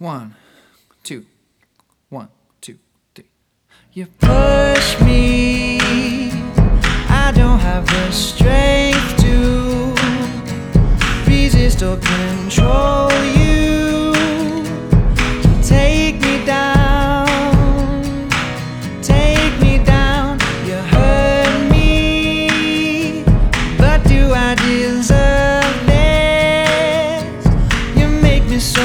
1, 2, 1, 2, 3. You push me, I don't have the strength to resist or control you. So take me down, take me down. You hurt me, but do I deserve this? You make me so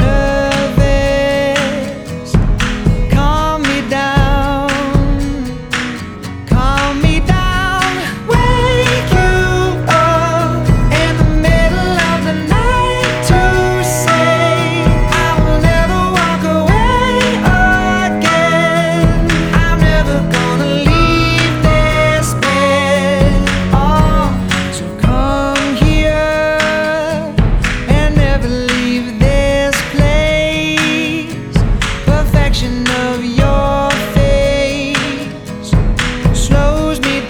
of your face slows me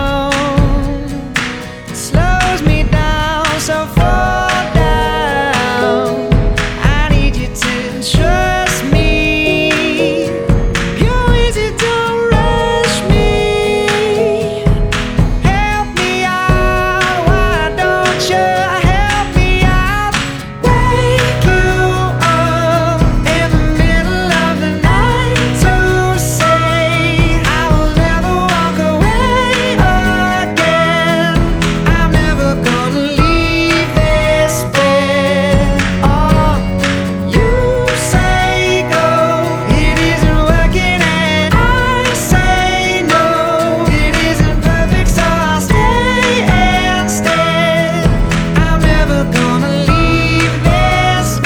down, so fall down. I need you to trust me. You're easy, don't rush me. Help me out, why don't you help me out? Wake you up in the middle of the night to say I will never walk away again. I'm never gonna leave this bed. Oh, you say go, it isn't working, and I say no, it isn't perfect, so I'll stay instead. I'm never gonna leave this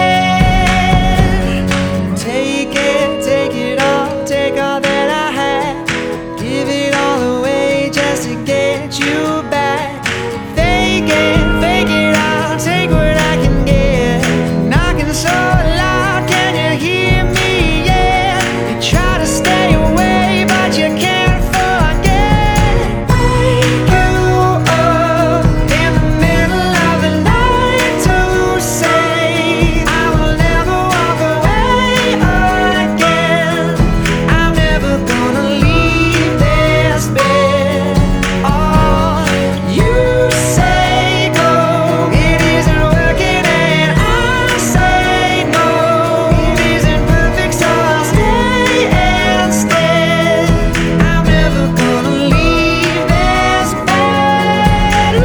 bed. Take it all, take all that I have. Give it all away just to get you back. Fake it out, take what I can get. Knocking so loud, can you hear me? Yeah, you try to stay away, but you can't forget. Wake you up in the middle of the night to say I will never walk away again. I'm never gonna leave this bed. Oh, you say go, it isn't working, and I say no, it isn't perfect, so I'll stay instead. I'm never gonna leave this bed.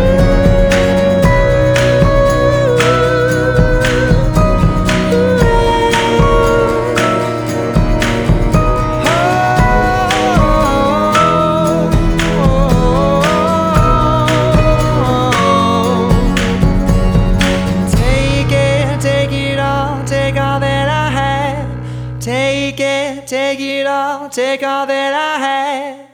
Take it all, take all that I have. Take it all, take all that I have.